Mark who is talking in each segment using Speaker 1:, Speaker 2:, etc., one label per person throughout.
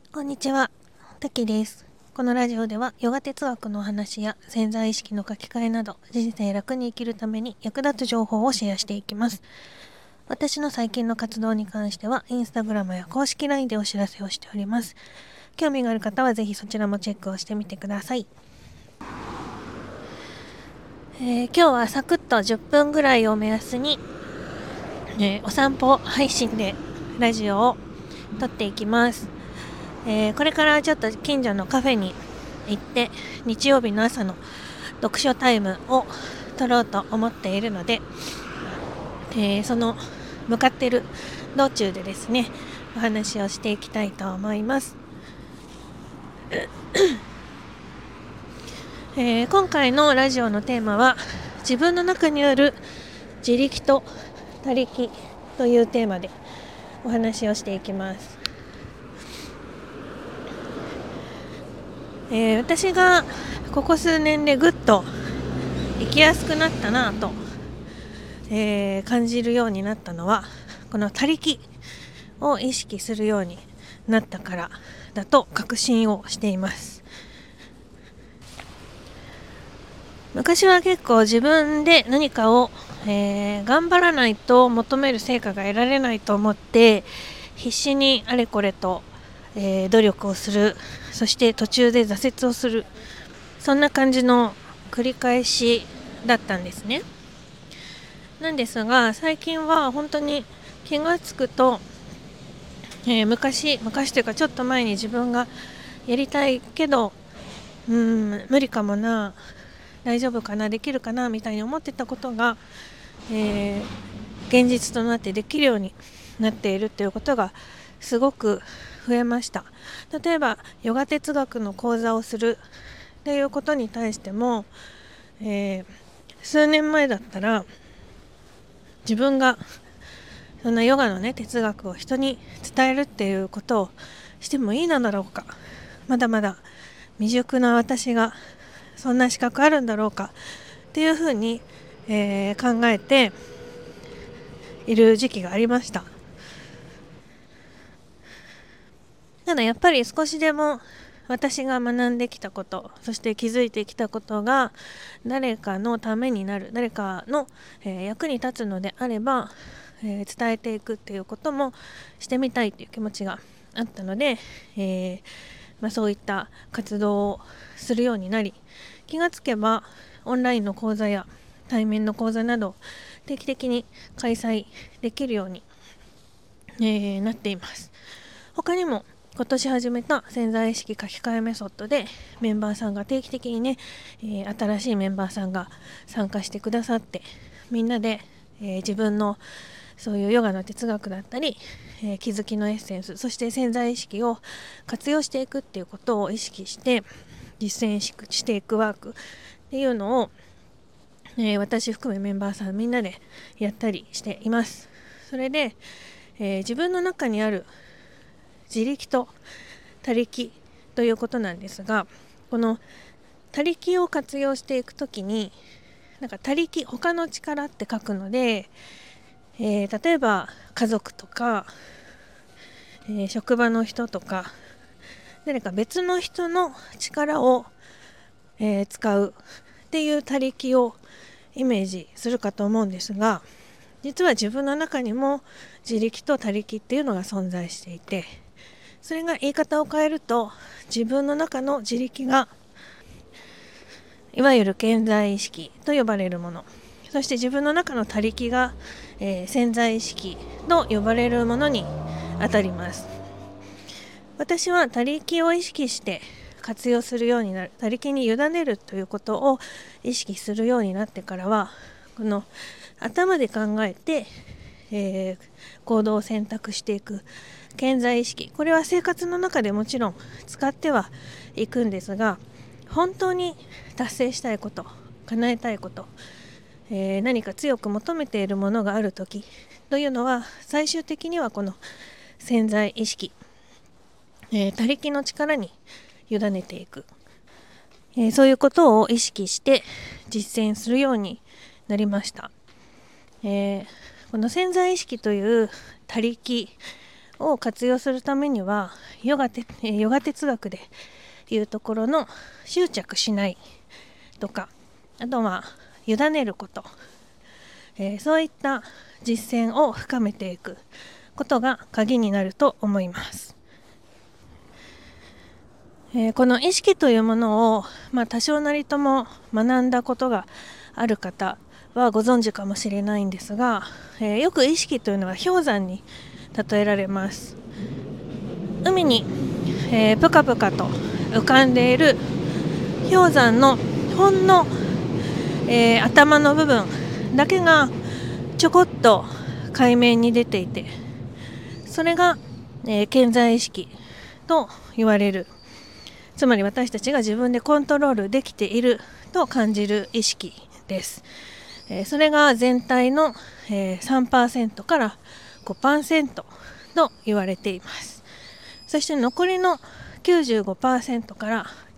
Speaker 1: こんにちは、たきです。このラジオではヨガ哲学のお話や潜在意識の書き換えなど人生楽に生きるために役立つ情報をシェアしていきます。私の最近の活動に関してはインスタグラムや公式 LINE でお知らせをしております。興味がある方はぜひそちらもチェックをしてみてください。今日はサクッと10分ぐらいを目安に、お散歩配信でラジオを撮っていきます。これからちょっと近所のカフェに行って日曜日の朝の読書タイムを取ろうと思っているので、その向かっている道中でですね、お話をしていきたいと思います。今回のラジオのテーマは自分の中にある自力と他力というテーマでお話をしていきます。私がここ数年でぐっと生きやすくなったなと、感じるようになったのはこの他力を意識するようになったからだと確信をしています。昔は結構自分で何かを、頑張らないと求める成果が得られないと思って必死にあれこれと、努力をする、そして途中で挫折をする、そんな感じの繰り返しだったんですね。なんですが最近は本当に気がつくと、昔というかちょっと前に自分がやりたいけど無理かもな、大丈夫かな、できるかなみたいに思ってたことが、現実となってできるようになっているということがすごく増えました。例えばヨガ哲学の講座をするっていうことに対しても、数年前だったら自分がそんなヨガの哲学を人に伝えるっていうことをしてもいいのだろうか、まだまだ未熟な私がそんな資格あるんだろうかっていうふうに、考えている時期がありました。ただやっぱり少しでも私が学んできたこと、そして気づいてきたことが誰かのためになる、誰かの、役に立つのであれば、伝えていくっていうこともしてみたいという気持ちがあったので、そういった活動をするようになり、気がつけばオンラインの講座や対面の講座など定期的に開催できるように、なっています。他にも今年始めた潜在意識書き換えメソッドでメンバーさんが定期的に新しいメンバーさんが参加してくださって、みんなで、自分のそういうヨガの哲学だったり、気づきのエッセンス、そして潜在意識を活用していくっていうことを意識して実践していくワークっていうのを、私含めメンバーさんみんなでやったりしています。それで、自分の中にある自力と他力ということなんですが、この他力を活用していくときに他力、他の力って書くので、例えば家族とか、職場の人とか誰か別の人の力を、使うっていう他力をイメージするかと思うんですが、実は自分の中にも自力と他力っていうのが存在していて、それが言い方を変えると自分の中の自力がいわゆる潜在意識と呼ばれるもの、そして自分の中の他力が、潜在意識と呼ばれるものにあたります。私は他力を意識して活用するようになる、他力に委ねるということを意識するようになってからは、この頭で考えて、行動を選択していく潜在意識、これは生活の中でもちろん使ってはいくんですが、本当に達成したいこと、叶えたいこと、何か強く求めているものがあるときというのは最終的にはこの潜在意識、他力の力に委ねていく、そういうことを意識して実践するようになりました。この潜在意識という他力を活用するためにはヨガ哲学でいうところの執着しないとか、あとは委ねること、そういった実践を深めていくことが鍵になると思います。この意識というものを、多少なりとも学んだことがある方はご存知かもしれないんですが、よく意識というのは氷山に例えられます。海に、ぷかぷかと浮かんでいる氷山のほんの、頭の部分だけがちょこっと海面に出ていて、それが、潜在意識と言われる、つまり私たちが自分でコントロールできていると感じる意識です。それが全体の、3% から 5% と言われています。そして残りの 95% から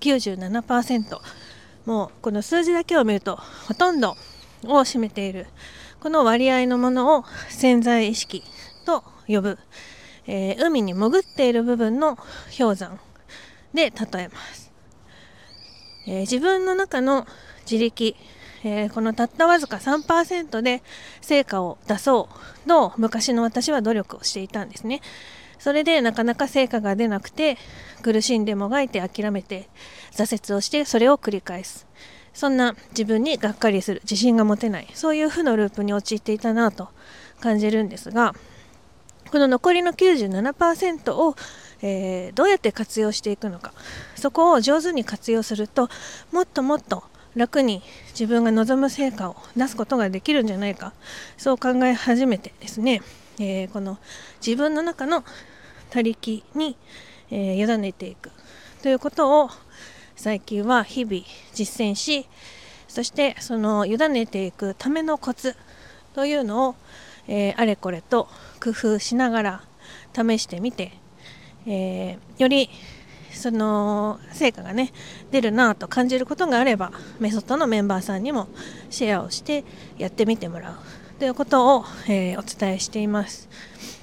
Speaker 1: 97%、 もうこの数字だけを見るとほとんどを占めているこの割合のものを潜在意識と呼ぶ、海に潜っている部分の氷山で例えます。自分の中の自力、このたったわずか 3% で成果を出そうと昔の私は努力をしていたんですね。それでなかなか成果が出なくて苦しんでもがいて諦めて挫折をしてそれを繰り返す、そんな自分にがっかりする、自信が持てない、そういう負のループに陥っていたなと感じるんですが、この残りの 97% をどうやって活用していくのか、そこを上手に活用するともっともっと楽に自分が望む成果を出すことができるんじゃないか、そう考え始めてですね、この自分の中の他力に、委ねていくということを最近は日々実践し、そしてその委ねていくためのコツというのを、あれこれと工夫しながら試してみて、よりその成果がね出るなと感じることがあればメソッドのメンバーさんにもシェアをしてやってみてもらうということを、お伝えしています。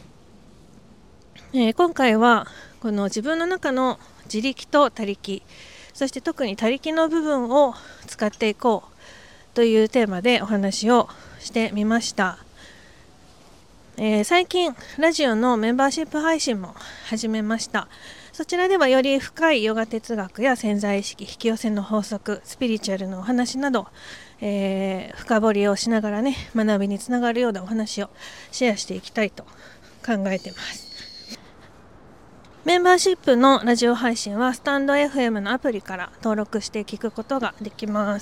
Speaker 1: 今回はこの自分の中の自力と他力、そして特に他力の部分を使っていこうというテーマでお話をしてみました。最近ラジオのメンバーシップ配信も始めました。そちらではより深いヨガ哲学や潜在意識、引き寄せの法則、スピリチュアルのお話など、深掘りをしながらね、学びにつながるようなお話をシェアしていきたいと考えています。メンバーシップのラジオ配信はスタンド FM のアプリから登録して聞くことができます。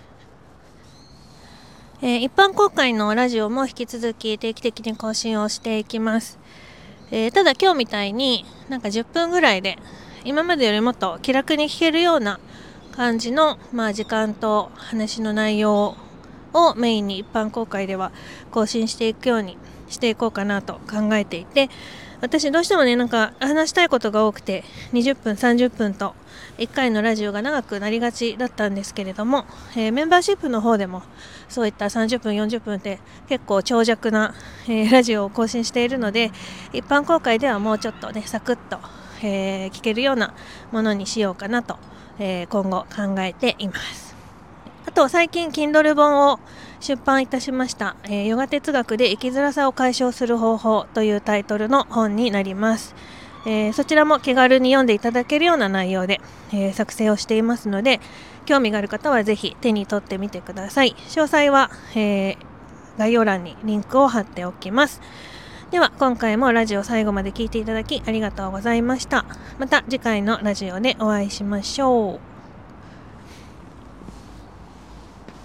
Speaker 1: 一般公開のラジオも引き続き定期的に更新をしていきます。ただ今日みたいになんか10分ぐらいで今までよりもっと気楽に聞けるような感じの、時間と話の内容をメインに一般公開では更新していくようにしていこうかなと考えていて、私どうしてもねなんか話したいことが多くて20分30分と1回のラジオが長くなりがちだったんですけれども、メンバーシップの方でもそういった30分40分って結構長尺な、ラジオを更新しているので、一般公開ではもうちょっとねサクッと、聞けるようなものにしようかなと、今後考えています。あと最近 Kindle 本を出版いたしました、ヨガ哲学で生きづらさを解消する方法というタイトルの本になります。そちらも気軽に読んでいただけるような内容で、作成をしていますので、興味がある方はぜひ手に取ってみてください。詳細は、概要欄にリンクを貼っておきます。では今回もラジオ最後まで聞いていただきありがとうございました。また次回のラジオでお会いしましょう。